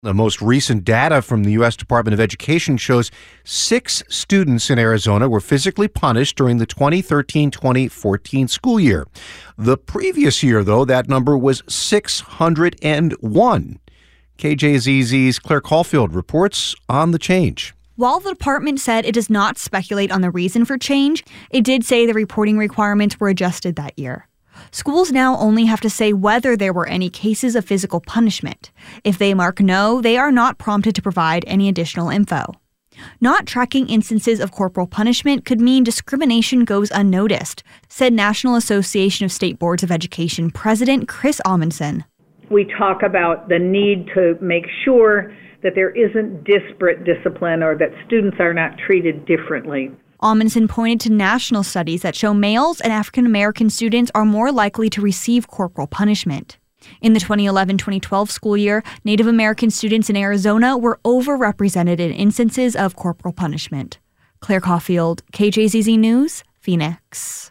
The most recent data from the U.S. Department of Education shows 6 students in Arizona were physically punished during the 2013-2014 school year. The previous year, though, that number was 601. KJZZ's Claire Caulfield reports on the change. While the department said it does not speculate on the reason for change, it did say the reporting requirements were adjusted that year. Schools now only have to say whether there were any cases of physical punishment. If they mark no, they are not prompted to provide any additional info. Not tracking instances of corporal punishment could mean discrimination goes unnoticed, said National Association of State Boards of Education President Chris Amundson. We talk about the need to make sure that there isn't disparate discipline or that students are not treated differently. Amundson pointed to national studies that show males and African American students are more likely to receive corporal punishment. In the 2011-2012 school year, Native American students in Arizona were overrepresented in instances of corporal punishment. Claire Caulfield, KJZZ News, Phoenix.